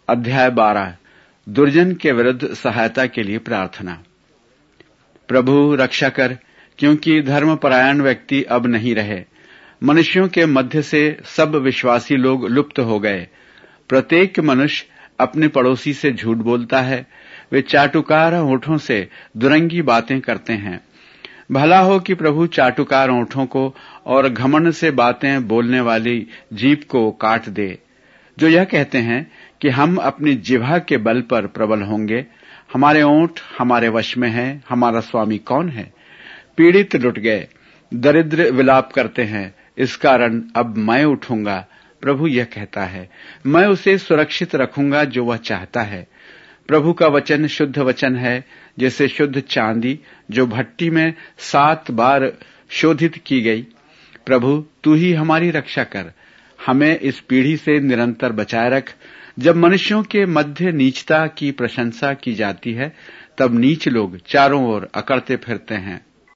अध्याय 12 दुर्जन के विरुद्ध सहायता के लिए प्रार्थना। प्रभु रक्षा कर, क्योंकि धर्मपरायण व्यक्ति अब नहीं रहे। मनुष्यों के मध्य से सब विश्वासी लोग लुप्त हो गए। प्रत्येक मनुष्य अपने पड़ोसी से झूठ बोलता है। वे चाटुकार होठों से दुरंगी बातें करते हैं। भला हो कि प्रभु चाटुकार होठों को और घमंड से बातें बोलने वाली जीभ को काट दे, जो यह कहते हैं कि हम अपनी जिह्वा के बल पर प्रबल होंगे। हमारे ओंठ हमारे वश में हैं, हमारा स्वामी कौन है। पीड़ित लुट गए, दरिद्र विलाप करते हैं, इस कारण अब मैं उठूंगा। प्रभु यह कहता है, मैं उसे सुरक्षित रखूंगा जो वह चाहता है। प्रभु का वचन शुद्ध वचन है, जैसे शुद्ध चांदी जो भट्टी में 7 बार शोधित की गई। प्रभु तू ही हमारी रक्षा कर, हमें इस पीढ़ी से निरंतर बचाए रख। जब मनुष्यों के मध्य नीचता की प्रशंसा की जाती है, तब नीच लोग चारों ओर अकड़ते फिरते हैं।